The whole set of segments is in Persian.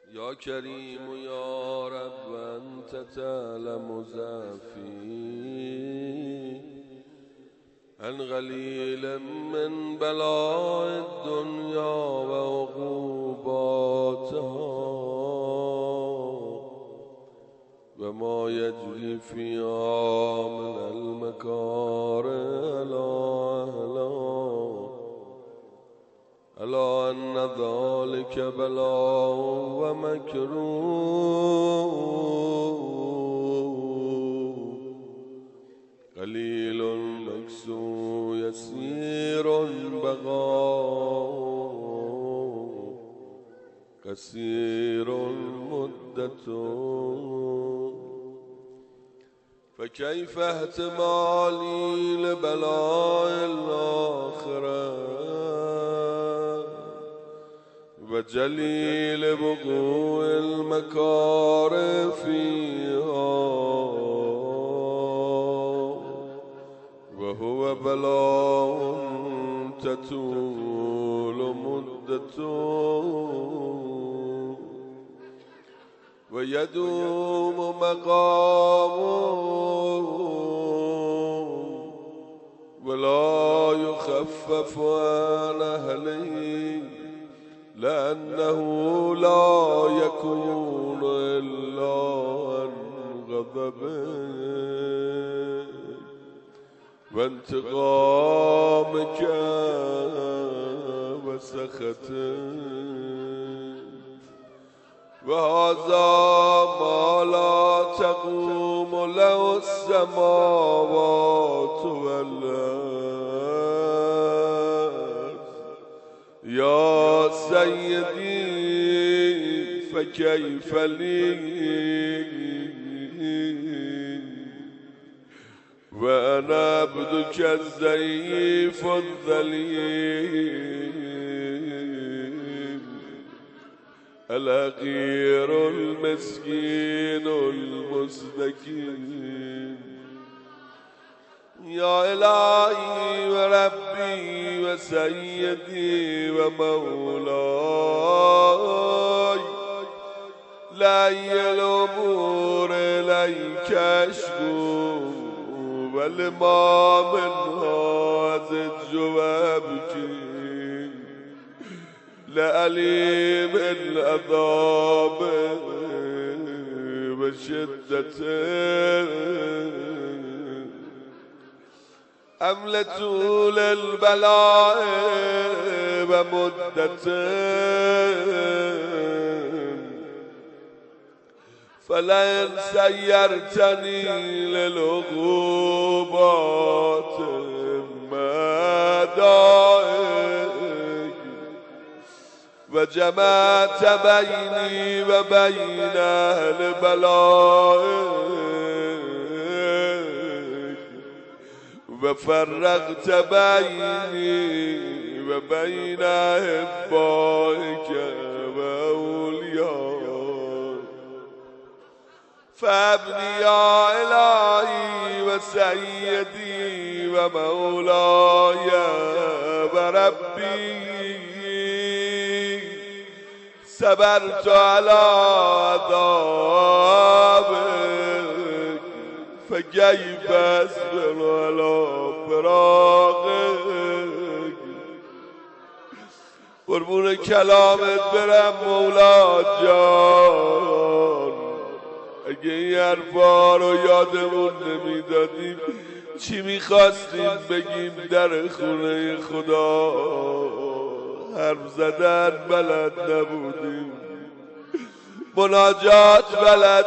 يا كريم يا رب أنت تعلم زافي عن غليل من بلاء الدنيا وعقوباتها وما يجري فيها من المكاره ألا أن ذلك بلاء ومكروه قليل مكسو يسير بغاء كثير مدته فكيف احتمالي لبلاء الآخرة وجليل وقوع المكاره فيها وهو بلاء تطول مدته ويدوم مقامه ولا يخفف عن أهله لأنه لا يكون إلا عن غضبه وانتقامك وسخطه وهذا ما لا تقوم له السماوات والأرض يا سيدي فكيف لي وأنا عبدك الضعيف الذليل الحقير المسكين المستكين يا إلهي وربي وسيدي ومولاي لأي الأمور إليك أشكو ولما من هذا الجوابك لأليم العذاب وشدته أملة للبلاء ومدته فلئن سيرتني للعقوبات مدائك وجمعت بيني وبين أهل بلائك وفرقت بيني وبين أحبائك وأوليائك فابني يا إلهي وسيدي ومولاي وربي صبرت على عذابك فكيف أصبر على فراقك قربون کلامت برم مولا جان اگه این حرفا رو یادمون نمیدادیم چی میخواستیم بگیم در خونه خدا حرف زدن بلد نبودیم مناجات بلد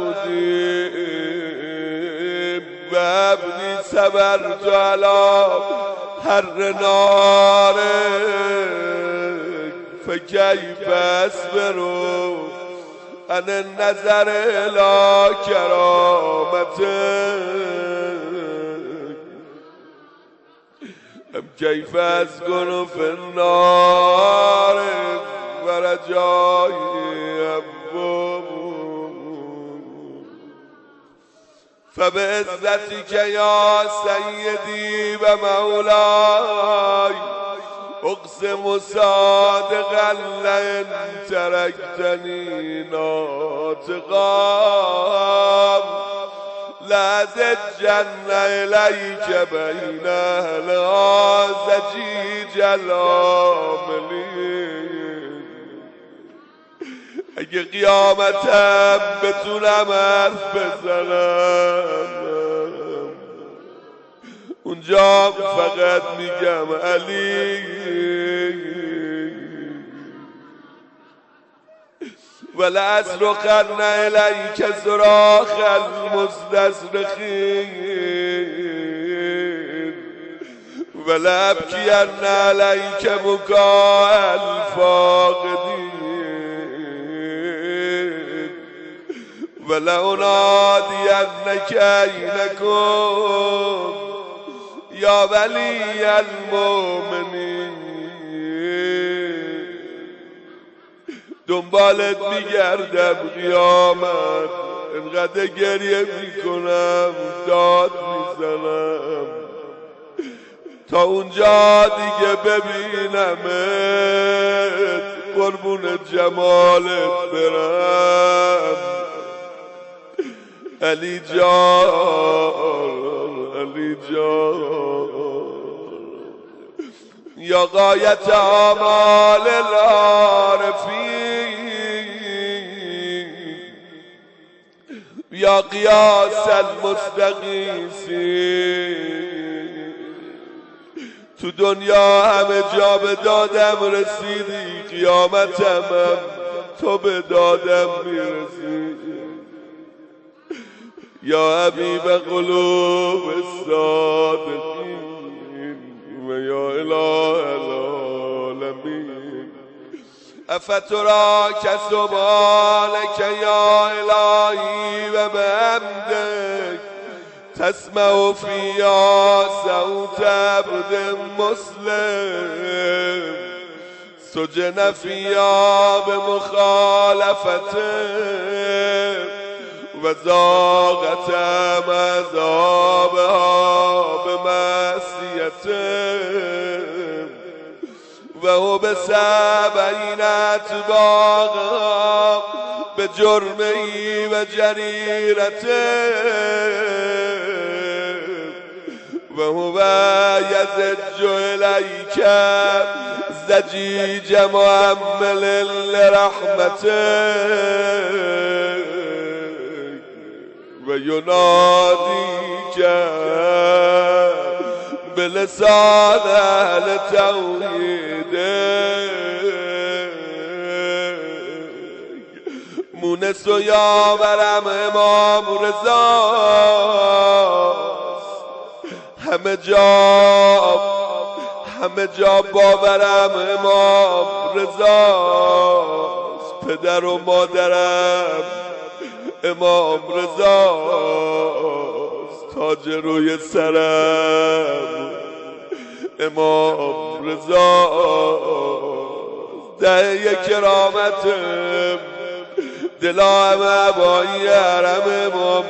نبودیم و ابنی صبرت علی حر نارک فکیف اصبروا عن النظر الى کرامتک ام کیف اسکن فی النار ورجای ابواب فبعزتك یا سیدی و مولاي اقسم صادقا لئن تركتني ناطقا لأزجن إليك بين أهلها زجیج العاملین. اگه قیامتم بتونم حرف بزنم اونجا فقط میگم علی ولأصرخن إليك صراخ المستصرخين ولأبكين عليك بكاء الفاقدين ولأنادينك أينكم يا ولي المؤمنين. دنبالت میگردم قیامت، انقدر گریه میکنم داد میزنم تا اونجا دیگه ببینمت قربون جمالت برم. علی جان علی جان یا غایت آمال العارفین یا قیاس المستغیثین. تو دنیا همه جا به دادم رسیدی، قیامتم هم تو به دادم میرسی. یا حبیب قلوب الصادقین و یا اله العالمین. افتراک سبحانک یا الهی و بحمدک تسمع فیا صوت عبد مسلم سجن فیا بمخالفته و ذاقت عذابها بمعصیته و هو بسبعین اتباقا به جرمی و جریرته و هو یزج الیک زجیج معمل لرحمته و ینادیک بلسان اهل توحیده مونس و یاورم امام رضا همه جا باورم امام رضاست. پدر و مادرم امام رضاست، تاج روی سرم امام رضاست. ده کرامتم دلام عبایی حرم امام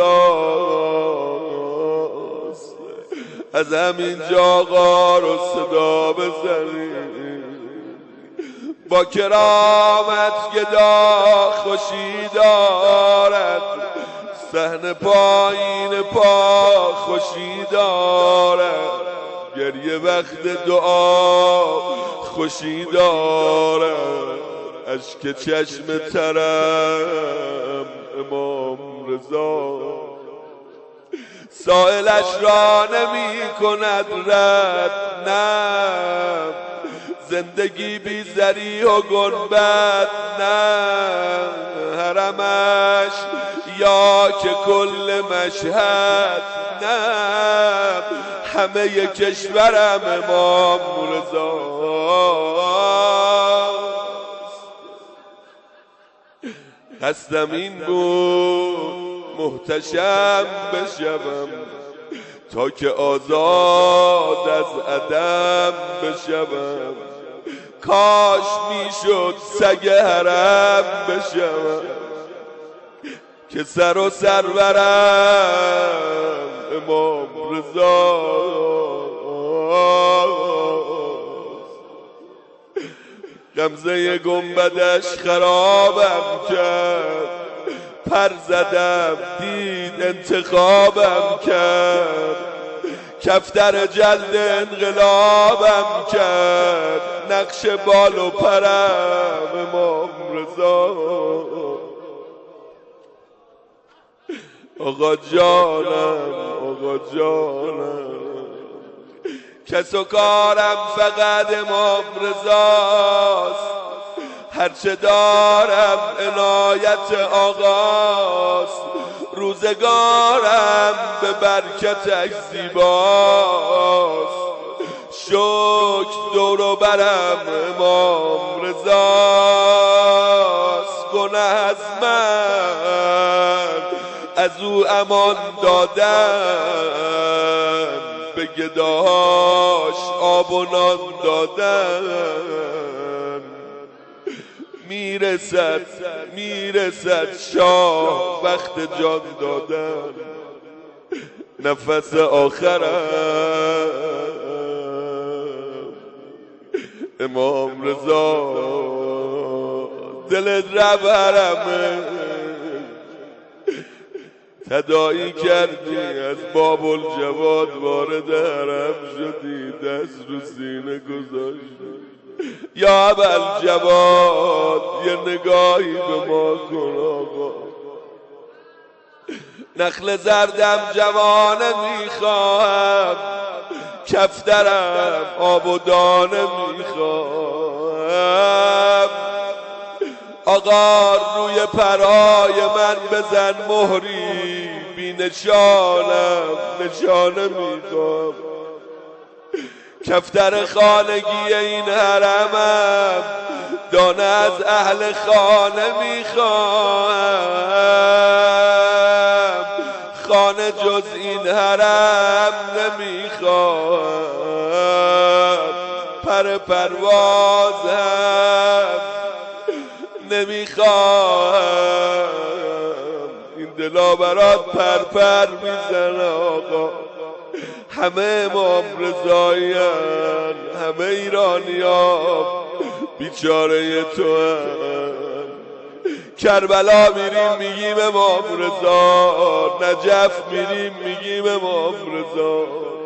رضاست. از همینجا غار و صدا بزنیم با کرامت گدا خوشی دارد، صحن پایین پا خوشی دارد، گریه وقت دعا خوشی دارد، اشک چشم ترم امام رضا سائلش را نمی کند رد. نه زندگی بی زری و گنبد، نه حرمش یا که کل مشهد، نه همه کشورم امام رضا. قصدم این بود محتشم بشوم تا که آزاد از عدم بشوم. کاش میشد سگ حرم بشوم که سر و سرورم امام رضا. غمزه گنبدش خرابم کرد، پر زدم دید انتخابم کرد، کفتر جلد انقلابم کرد، نقش بال و پرم امام رضا. آقا جانم آقا جانم، کس و کارم فقط امام رضاست، هرچه دارم عنایت آقاست، روزگارم به برکتش زیباست، شکر دور و برم امام رضاست. گناه از من از او امان دادن، به گداهاش آب و نان دادن، میرسد شاه وقت جان دادن، نفس آخرم امام رضا. دلت ربرمه تداعی کردی، از باب الجواد وارد حرم شدی، دست رو سینه گذاشتی. یا ابوالجواد یه نگاهی به ما کن آقا، نخل زردم جوانه میخواهم، کفترم آب و دانه میخواهم. آقا روی پرای من بزن مهری، بی نشانم نشانه میخوام، کفتر خانگی این حرمم، دانه از اهل خانه میخوام، خانه جز این حرم نمیخوام، پر پروازم نمیخوام. این دلا برات پر میزنه آقا، همه امام رضایی‌ان، همه ایرانی‌ها بیچاره تو هم. کربلا میریم میگیم امام رضا، نجف میریم میگیم امام رضا،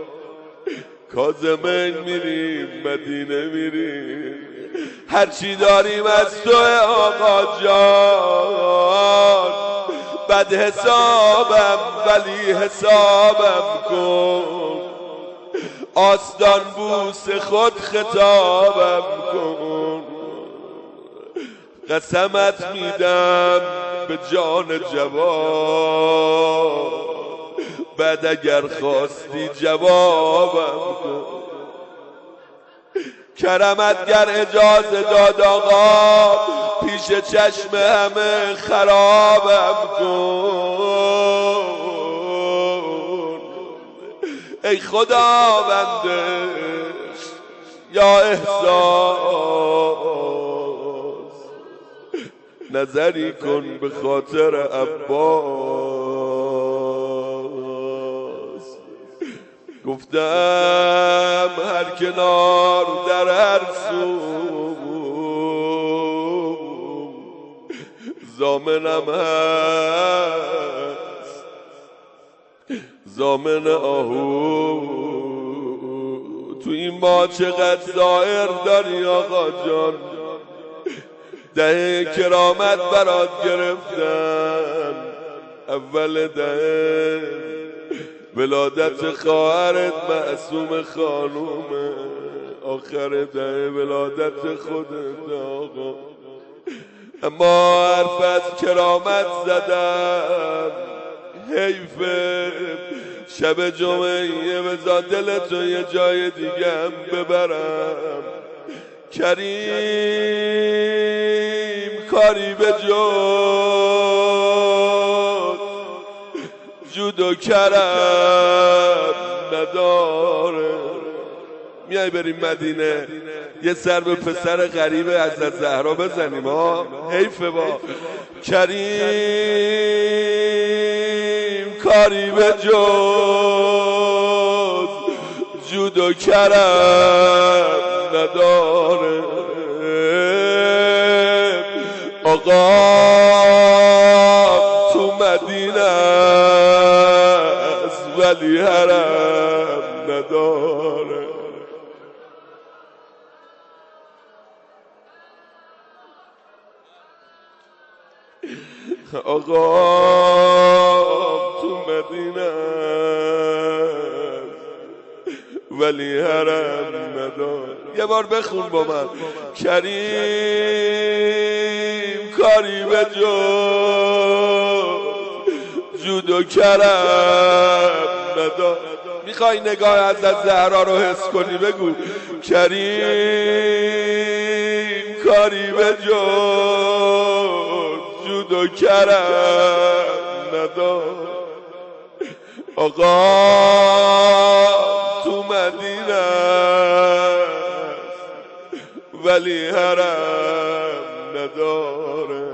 کاظمین میریم مدینه میریم، هرچی داریم از تو آقا جان. بد حسابم ولی حسابم کن، آستان بوس خود خطابم کن، قسمت میدم به جان جواب، بعد اگر خواستی جوابم کن. کرمت گر اجازه داد آقا، پیش چشم همه خرابم کن. ای خداوندش یا احساس، نظری کن به خاطر عباس. گفتم هر کنار در هر سو، ضامنم هست ضامن آهو. تو این ما چقدر ظاهر داری آقا جان، ده کرامت برات گرفتن، اول ده ولادت خواهرت معصوم خانومه، آخر ده ولادت خودت آقا. اما حرف از کرامت زدم، حیفه شب جمعه بذار دلتو یه جای دیگه هم ببرم. کریم کاری به جود و کرم نداره. میای بریم مدینه یه سر به پسر غریب حضرت زهرا بزنیم ها، حیفه با کریم کاری به جود و کرم نداره. آقا تو مدینه است ولی حرم نداره. آقا تو مدینه ولی حرم نداره. یه بار بخون با من. کریم کاری به جود و کرم نداره. میخوای نگاه حضرت زهرا رو حس کنی بگو کریم کاری به جود و کرم نداره. آقا تو مدینه ولی حرم نداره،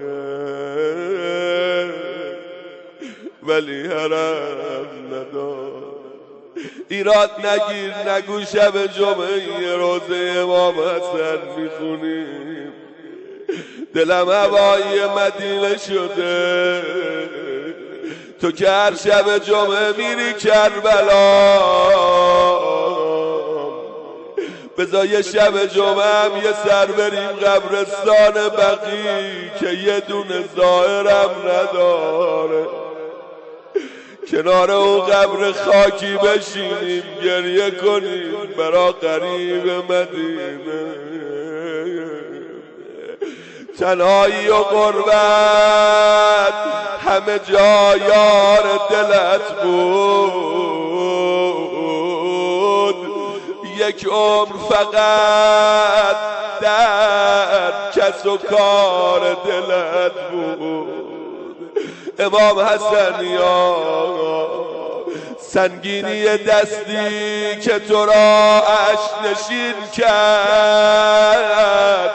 ولی حرم نداره. ایراد نگیر نگو شب جمعه روزه امام حسن میخونیم، دلم هوای مدینه شده. تو که هر شب جمعه میری کربلا، بذار یه شب جمعه هم یه سر بریم قبرستان بقی که یه دونه ظاهرم نداره. کنار اون قبر خاکی بشینیم گریه کنیم برا قریب مدینه. تنهایی و غربت همه جا یار دلت بود، یک عمر فقط در کس و کار دلت بود. امام حسن یا سنگینی دستی که تو را عشق نشین کرد،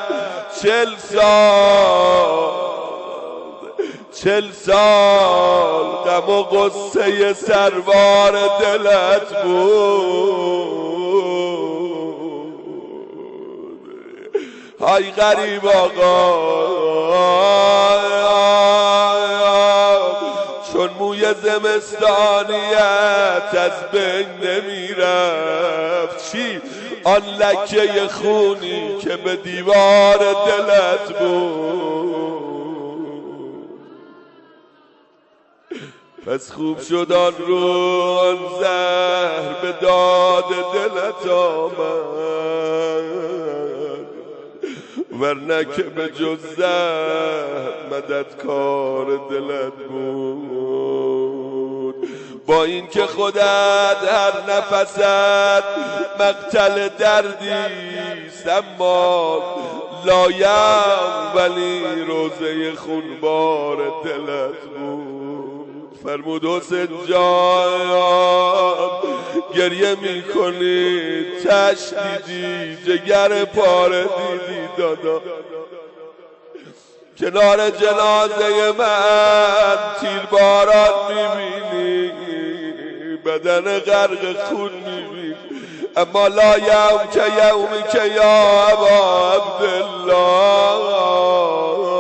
40 سال غم و غصه سروار دلت بود. های غریب آقا چون موی زمستانیت از بین نمیرفت، چی آن لکه خونی که به دیوار دلت بود. پس خوب شد آن روز زهر به داد دلت آمد، ورنه که به جز زهر مددکار دلت بود. با این که خودت هر نفست مقتل دردیست، اما لایم ولی روزه خونبار دلت بود. فرمود حسین جان گریه می کنی، تش دیدی جگر پاره دیدی دادا. کنار جنازه من تیرباران میبینی، بدن غرق خون میبینی، اما لا یوم که یومی که یا ابا عبدالله.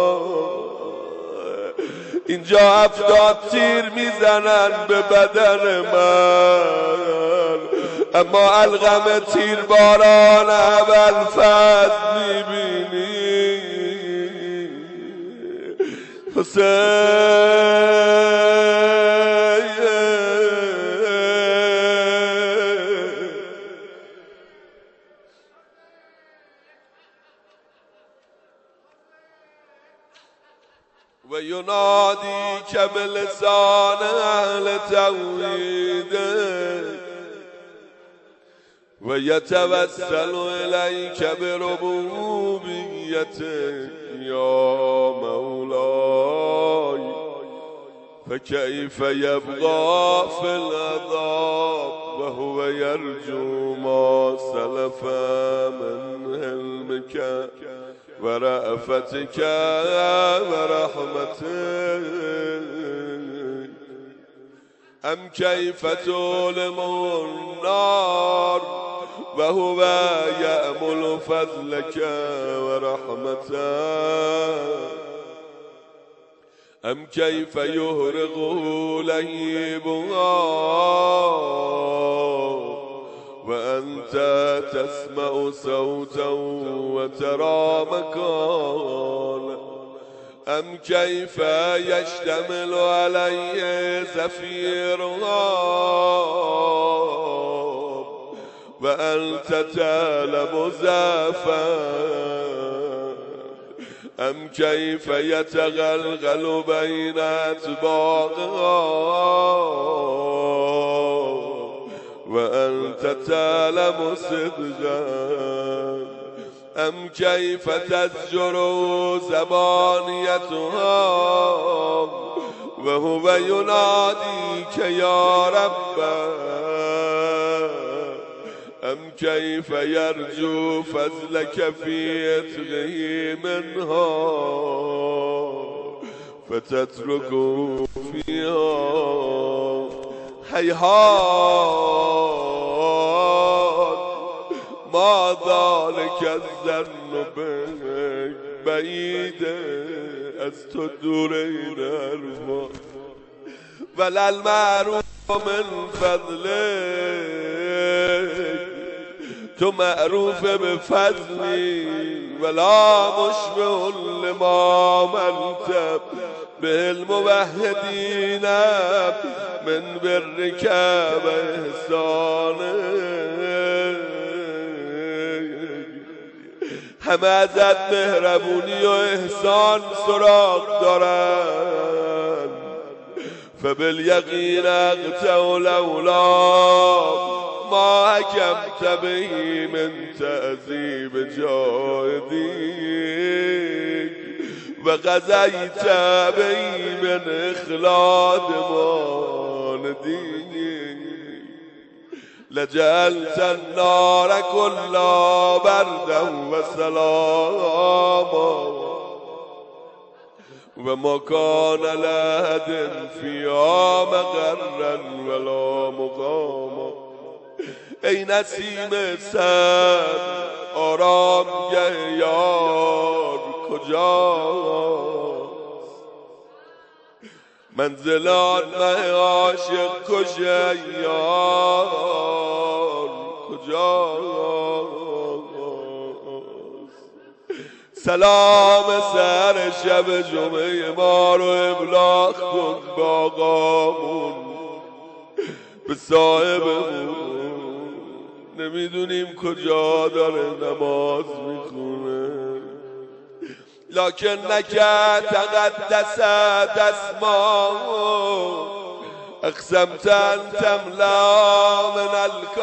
اینجا 70 تیر میزنن به بدن من، اما الغم تیرباران ابوالفضل میبینی. حسین و ینادی که بلسان اهل توحید و یتوسل الیک بربوبیت یا مولای، فکیف یبقى فی العذاب و هو یرجو ما سلف من حلمک و رأفتك و رحمتك. ام کیف تولم النار و هو یأمل فضلك و رحمتك. ام کیف یهرق لهیبها و انت تسمع صوتا و ترى مکانا ام کیف یشتمل علیه زفیرها و انت تعلم ضعفا ام کیف یتغلغل بین اطباقها و انت تعلم صدقا ام کیف تزجر زبانیتها و هو ینادیک یا رب ام کیف یرجو فضلک فی عتقه منها فتترک فیها هیهات ما ذلک الظن بک بعیده از تو دور این حرفا وللمعروف من فضلک تو معروف به فضلی ولا مشبه لما ملت به الموحدین من برک و احسانک همه ازت مهربونی و احسان سراغ دارند فبالیقین اقطع لولا ما حکمت به من تعذیب جاهدیک و قضیت به من اخلاد ماندیک لجعلت النار كلا بردا و سلاما و ما کان لأحد فیها مقرا ولا مقاما ای نسیم سر آرامگه یار کجاست منزلان مه عاشق کش یار کجاست سلام سر شب جمعه ما رو ابلاغ کن با آقامون به صاحبمون نمیدونیم کجا داره نماز میخونه لکن نکه تقدست اسماء اقسمت ان تملا من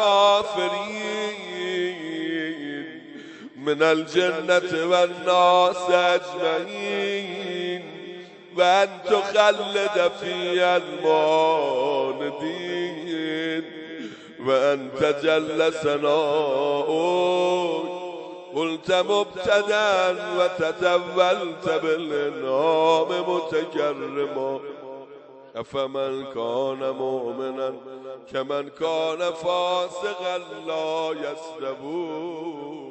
الكافرین من الجنة و الناس اجمعین و ان تخلد فی الماندین و انت جل ثناؤک قلت مبتدا و تطولت بالانعام متکرما افمن کان مؤمنا کمن کان فاسقا لا یستوون